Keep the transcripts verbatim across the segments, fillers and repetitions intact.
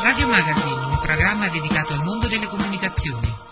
Radio Magazine, un programma dedicato al mondo delle comunicazioni.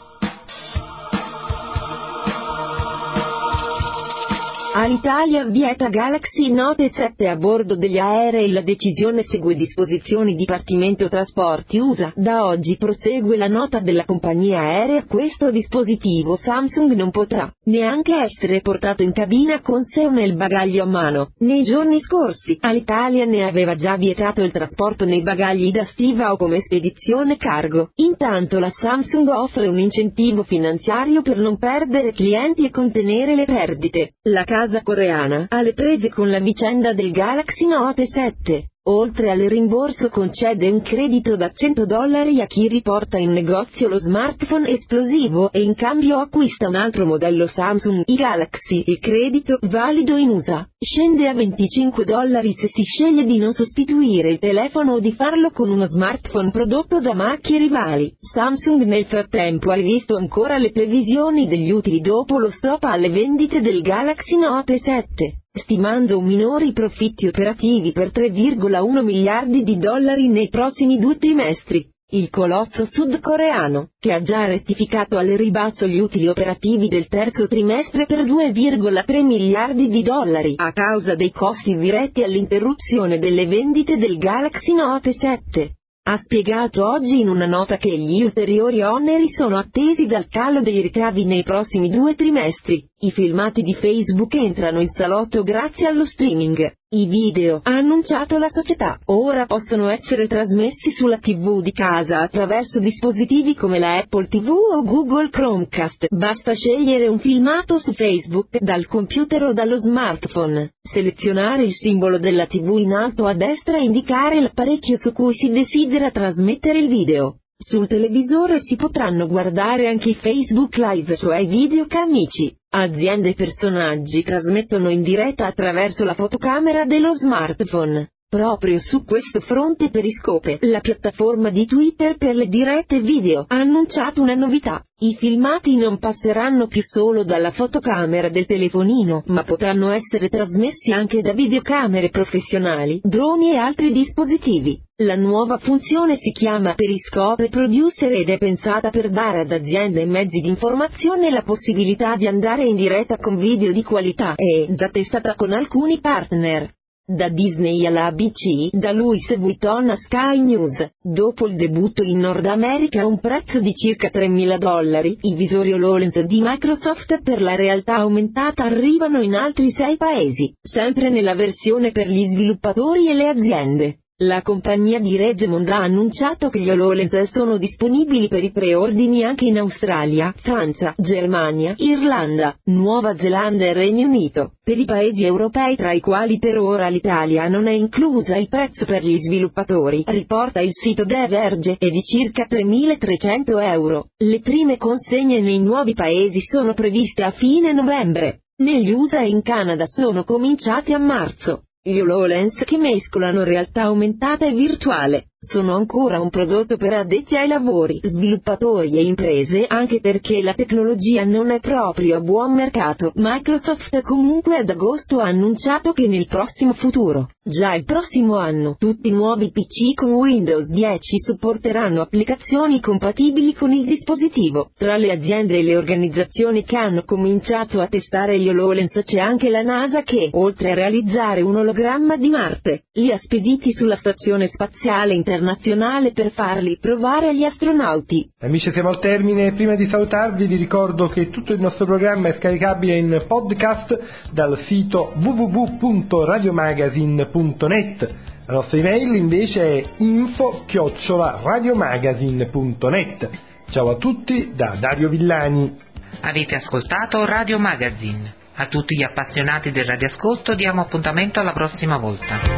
Alitalia vieta Galaxy Note sette a bordo degli aerei. La decisione segue disposizioni Dipartimento Trasporti U S A. Da oggi prosegue la nota della compagnia aerea. Questo dispositivo Samsung non potrà neanche essere portato in cabina con sé o nel bagaglio a mano. Nei giorni scorsi, Alitalia ne aveva già vietato il trasporto nei bagagli da stiva o come spedizione cargo. Intanto la Samsung offre un incentivo finanziario per non perdere clienti e contenere le perdite. La casa coreana, alle prese con la vicenda del Galaxy Note sette. Oltre al rimborso concede un credito da cento dollari a chi riporta in negozio lo smartphone esplosivo e in cambio acquista un altro modello Samsung i Galaxy. Il credito, valido in U S A, scende a venticinque dollari se si sceglie di non sostituire il telefono o di farlo con uno smartphone prodotto da marchi rivali. Samsung nel frattempo ha rivisto ancora le previsioni degli utili dopo lo stop alle vendite del Galaxy Note sette. Stimando minori profitti operativi per tre virgola uno miliardi di dollari nei prossimi due trimestri. Il colosso sudcoreano, che ha già rettificato al ribasso gli utili operativi del terzo trimestre per due virgola tre miliardi di dollari a causa dei costi diretti all'interruzione delle vendite del Galaxy Note sette. Ha spiegato oggi in una nota che gli ulteriori oneri sono attesi dal calo dei ricavi nei prossimi due trimestri. I filmati di Facebook entrano in salotto grazie allo streaming. I video, ha annunciato la società, ora possono essere trasmessi sulla tivù di casa attraverso dispositivi come la Apple tivù o Google Chromecast. Basta scegliere un filmato su Facebook dal computer o dallo smartphone, selezionare il simbolo della tivù in alto a destra e indicare l'apparecchio su cui si desidera trasmettere il video. Sul televisore si potranno guardare anche i Facebook Live, cioè i video che amici, aziende e personaggi trasmettono in diretta attraverso la fotocamera dello smartphone. Proprio su questo fronte Periscope, la piattaforma di Twitter per le dirette video, ha annunciato una novità. I filmati non passeranno più solo dalla fotocamera del telefonino, ma potranno essere trasmessi anche da videocamere professionali, droni e altri dispositivi. La nuova funzione si chiama Periscope Producer ed è pensata per dare ad aziende e mezzi di informazione la possibilità di andare in diretta con video di qualità. È già testata con alcuni partner. Da Disney alla A B C, da Louis Vuitton a Sky News. Dopo il debutto in Nord America a un prezzo di circa tremila dollari, i visori HoloLens di Microsoft per la realtà aumentata arrivano in altri sei paesi, sempre nella versione per gli sviluppatori e le aziende. La compagnia di Redmond ha annunciato che gli HoloLens sono disponibili per i preordini anche in Australia, Francia, Germania, Irlanda, Nuova Zelanda e Regno Unito. Per i paesi europei, tra i quali per ora l'Italia non è inclusa, il prezzo per gli sviluppatori, riporta il sito The Verge, è di circa tremilatrecento euro. Le prime consegne nei nuovi paesi sono previste a fine novembre. Negli U S A e in Canada sono cominciati a marzo. Gli HoloLens, che mescolano realtà aumentata e virtuale, sono ancora un prodotto per addetti ai lavori, sviluppatori e imprese, anche perché la tecnologia non è proprio a buon mercato. Microsoft comunque ad agosto ha annunciato che nel prossimo futuro, già il prossimo anno, tutti i nuovi P C con Windows dieci supporteranno applicazioni compatibili con il dispositivo. Tra le aziende e le organizzazioni che hanno cominciato a testare gli HoloLens c'è anche la NASA che, oltre a realizzare un ologramma di Marte, li ha spediti sulla stazione spaziale internazionale per farli provare agli astronauti. Amici, siamo al termine. Prima di salutarvi vi ricordo che tutto il nostro programma è scaricabile in podcast dal sito w w w punto radiomagazine punto net. La nostra email invece è info chiocciola radiomagazine punto net. Ciao a tutti da Dario Villani. Avete ascoltato Radio Magazine. A tutti gli appassionati del radioascolto diamo appuntamento alla prossima volta.